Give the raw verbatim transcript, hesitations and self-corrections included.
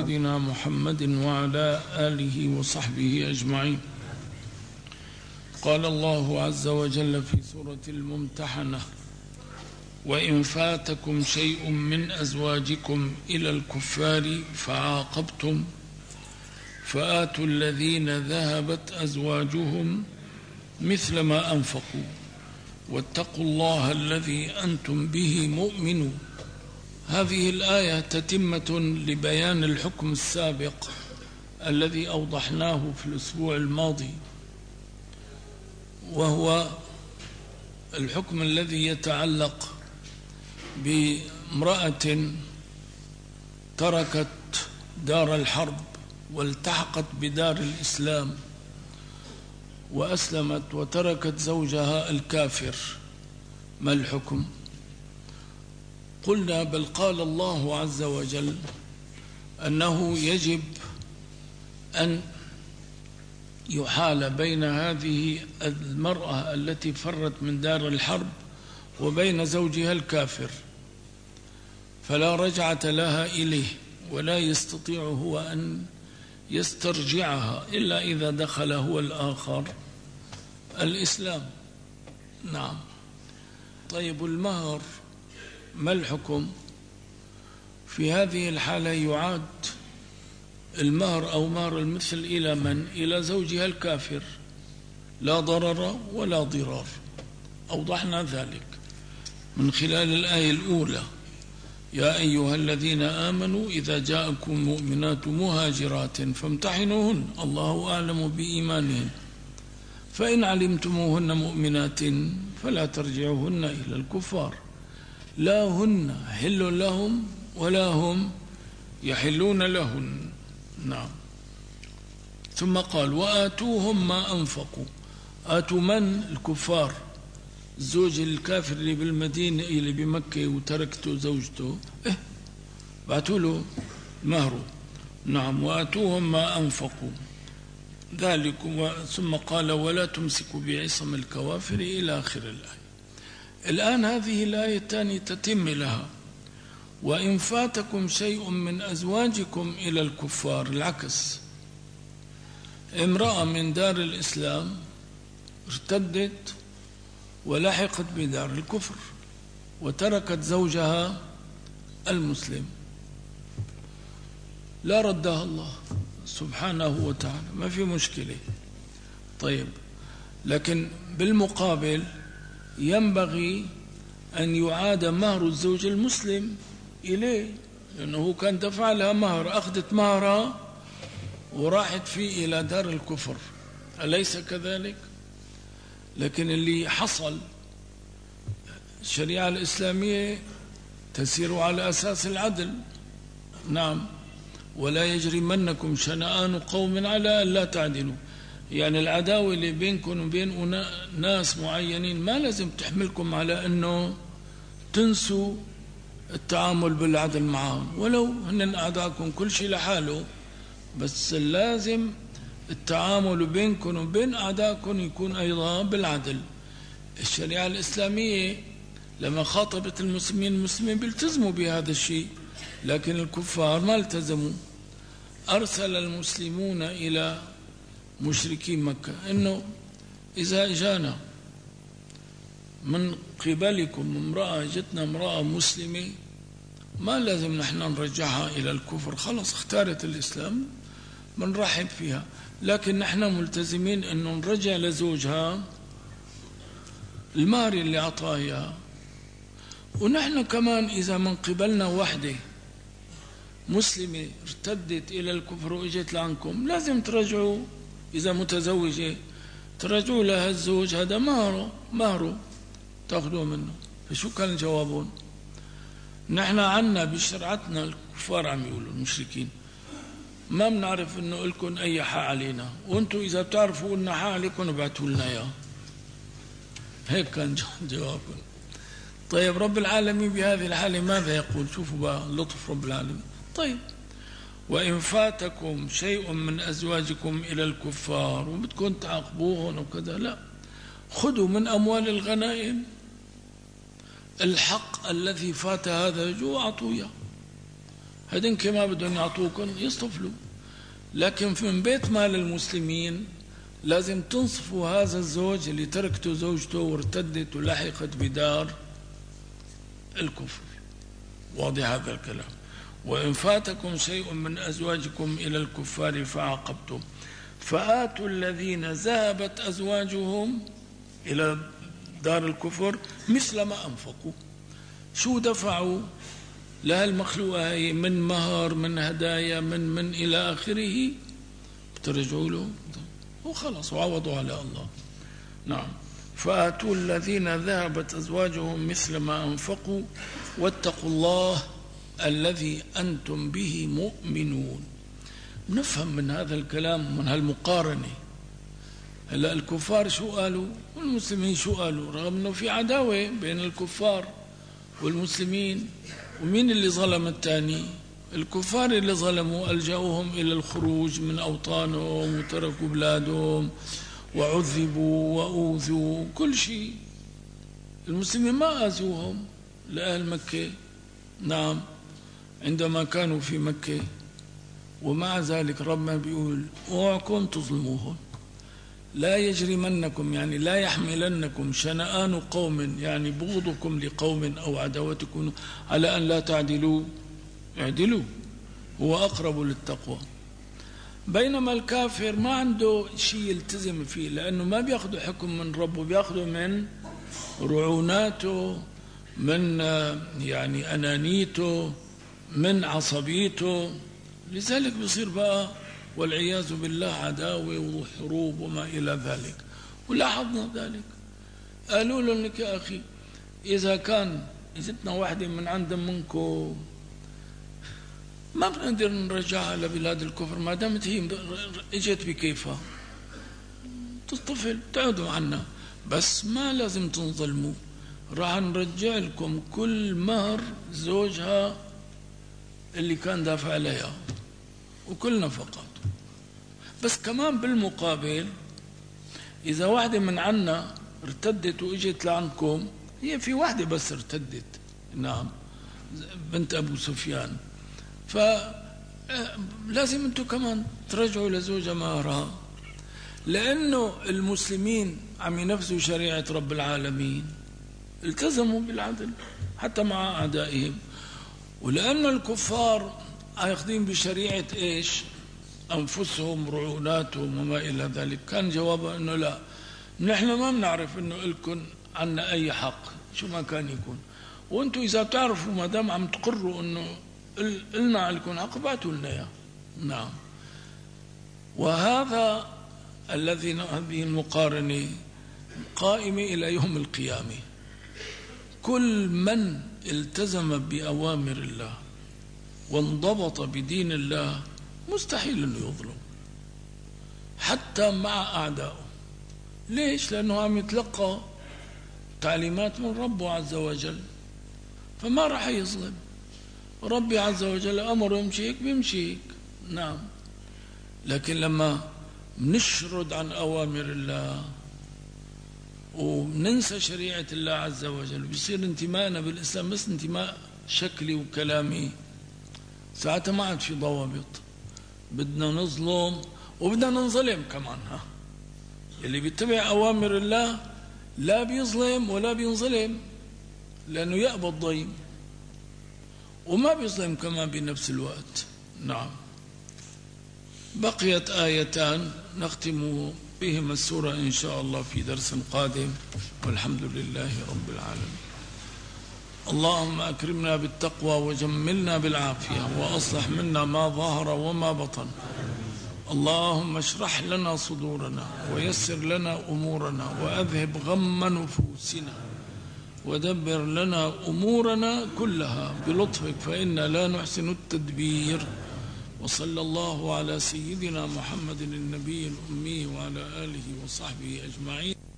سيدنا محمد وعلى آله وصحبه أجمعين. قال الله عز وجل في سورة الممتحنة: وإن فاتكم شيء من أزواجكم إلى الكفار فعاقبتم فآتوا الذين ذهبت أزواجهم مثل ما أنفقوا واتقوا الله الذي أنتم به مؤمنون. هذه الآية تتمة لبيان الحكم السابق الذي أوضحناه في الأسبوع الماضي، وهو الحكم الذي يتعلق بامرأة تركت دار الحرب والتحقت بدار الإسلام وأسلمت وتركت زوجها الكافر، ما الحكم؟ قلنا بل قال الله عز وجل أنه يجب أن يحال بين هذه المرأة التي فرت من دار الحرب وبين زوجها الكافر، فلا رجعة لها إليه ولا يستطيع هو أن يسترجعها إلا إذا دخل هو الآخر الإسلام. نعم. طيب، المهر ما الحكم؟ في هذه الحالة يعاد المهر أو مهر المثل إلى من؟ إلى زوجها الكافر، لا ضرر ولا ضرار. أوضحنا ذلك من خلال الآية الأولى: يا أيها الذين آمنوا إذا جاءكم مؤمنات مهاجرات فامتحنوهن الله أعلم بإيمانهن فإن علمتموهن مؤمنات فلا ترجعوهن إلى الكفار لا هن حل لهم ولا هم يحلون لهن. نعم. ثم قال: وآتوهم ما أنفقوا. آتوا من؟ الكفار. الزوج الكافر اللي بالمدينة اللي بمكة وتركته زوجته، إيه بعتوا له مهره. نعم. وآتوهم ما أنفقوا ذلك. ثم قال: ولا تمسكوا بعصم الكوافر إلى آخر الآية. الآن هذه الآية الثانية تتم لها: وإن فاتكم شيء من أزواجكم إلى الكفار. العكس، امرأة من دار الإسلام ارتدت ولحقت بدار الكفر وتركت زوجها المسلم، لا ردها الله سبحانه وتعالى، ما في مشكلة. طيب، لكن بالمقابل ينبغي أن يعاد مهر الزوج المسلم إليه، لأنه كان دفع لها مهر، أخذت مهرها وراحت فيه إلى دار الكفر، أليس كذلك؟ لكن اللي حصل الشريعة الإسلامية تسير على أساس العدل. نعم. ولا يجرمنكم شنآن قوم على ألا تعدلوا، يعني العداوة اللي بينكم وبين ناس معينين ما لازم تحملكم على أنه تنسوا التعامل بالعدل معهم، ولو هن أعداءكم كل شيء لحاله، بس لازم التعامل بينكم وبين أعداءكم يكون أيضا بالعدل. الشريعة الإسلامية لما خاطبت المسلمين المسلمين بيلتزموا بهذا الشيء، لكن الكفار ما التزموا. أرسل المسلمون إلى مشركين مكة إنه إذا جانا من قبلكم امرأة، جتنا امرأة مسلمة، ما لازم نحن نرجعها إلى الكفر، خلاص اختارت الإسلام بنرحب فيها، لكن نحن ملتزمين أنه نرجع لزوجها المهر اللي أعطاه إياه. ونحن كمان إذا من قبلنا وحدة مسلمة ارتدت إلى الكفر وإجت لعنكم، لازم ترجعوا، إذا متزوجة ترجعوا لها الزوج هذا مهره مهره تأخذوه منه. فشو كان جوابهم؟ نحن عنا بشرعتنا، الكفار عم يقولوا المشركين، ما بنعرف انه لكم اي حق علينا، وانتم اذا بتعرفوا لنا حق عليكم ابعتوا لنا اياه. هيك كان جوابهم. طيب، رب العالمين بهذه الحالة ماذا يقول؟ شوفوا بقى لطف رب العالمين. طيب، وإن فاتكم شيء من أزواجكم إلى الكفار وبدكم تعاقبوهم وكذا، لا، خذوا من أموال الغنائم الحق الذي فات هذا جو أعطوه. هدنك ما بدهم يعطوكم يصطفلوا. لكن من بيت مال المسلمين لازم تنصفوا هذا الزوج اللي تركته زوجته وارتدت ولحقت بدار الكفر. واضح هذا الكلام. وإن فاتكم شيء من أزواجكم إلى الكفار فعاقبتم فآتوا الذين ذهبت أزواجهم إلى دار الكفر مثل ما أنفقوا. شو دفعوا لها المخلوقة هي من مهر من هدايا من من إلى آخره بترجعوا له وخلص وعوضوا على الله. نعم. فآتوا الذين ذهبت أزواجهم مثل ما أنفقوا واتقوا الله الذي أنتم به مؤمنون. نفهم من هذا الكلام من هالمقارنة. هلا الكفار شو قالوا والمسلمين شو قالوا، رغم أنه في عداوة بين الكفار والمسلمين. ومين اللي ظلم الثاني؟ الكفار اللي ظلموا ألجأوهم إلى الخروج من أوطانهم وتركوا بلادهم وعذبوا وأوذوا كل شيء. المسلمين ما آذوهم لأهل مكة، نعم، عندما كانوا في مكة. ومع ذلك ربنا بيقول اوعكم تظلموهم. لا يجرمنكم يعني لا يحملنكم شنآن قوم يعني بغضكم لقوم أو عداوتكم على أن لا تعدلوا، اعدلوا هو أقرب للتقوى. بينما الكافر ما عنده شيء يلتزم فيه، لأنه ما بياخذ حكم من ربه، بياخذه من رعوناته، من يعني أنانيته، من عصبيته. لذلك بيصير بقى والعياذ بالله عداوة وحروب وما إلى ذلك. ولاحظنا ذلك. قالوا له لك يا أخي إذا كان إجتنا واحدة من عند منكم ما بنقدر نرجعها لبلاد الكفر ما دامت هي اجت بكيفها، تصطفل تعودوا عنا، بس ما لازم تنظلموا، راح نرجع لكم كل مهر زوجها اللي كان دافع عليها وكل نفقات. بس كمان بالمقابل إذا واحدة من عنا ارتدت وإجت لعنكم، هي في واحدة بس ارتدت، نعم، بنت أبو سفيان، فلازم أنتم كمان ترجعوا لزوجها مهرها، لأنه المسلمين عم ينفذوا شريعة رب العالمين، التزموا بالعدل حتى مع أعدائهم. ولأن الكفار آخذين بشريعة إيش؟ أنفسهم، رعوناتهم وما إلى ذلك، كان جوابه أنه لا، نحن ما بنعرف أنه لكم عنا أي حق شو ما كان يكون، وأنتم إذا بتعرفوا ما دام عم تقروا أنه لنا لكم حق بعتوا لنا إياه. نعم. وهذا الذي هذه المقارنة قائمة إلى يوم القيامة. كل من التزم بأوامر الله وانضبط بدين الله مستحيل أنه يظلم حتى مع أعدائه. ليش؟ لأنه عم يتلقى تعليمات من ربه عز وجل، فما راح يظلم. ربي عز وجل أمره يمشي هيك بيمشي هيك. نعم. لكن لما نشرد عن أوامر الله وننسى شريعة الله عز وجل بيصير انتمائنا بالإسلام بس انتماء شكلي وكلامي، ساعتها ما عاد في ضوابط، بدنا نظلم وبدنا ننظلم كمان. ها اللي بيتبع أوامر الله لا بيظلم ولا بينظلم، لأنه يأبى الضيم وما بيظلم كمان بنفس الوقت. نعم. بقيت آيتان نختم بهما السورة إن شاء الله في درس قادم، والحمد لله رب العالمين. اللهم أكرمنا بالتقوى وجملنا بالعافية وأصلح منا ما ظهر وما بطن. اللهم اشرح لنا صدورنا ويسر لنا أمورنا وأذهب غم نفوسنا ودبر لنا أمورنا كلها بلطفك فإنا لا نحسن التدبير. وصلى الله على سيدنا محمد النبي الأمي وعلى آله وصحبه أجمعين.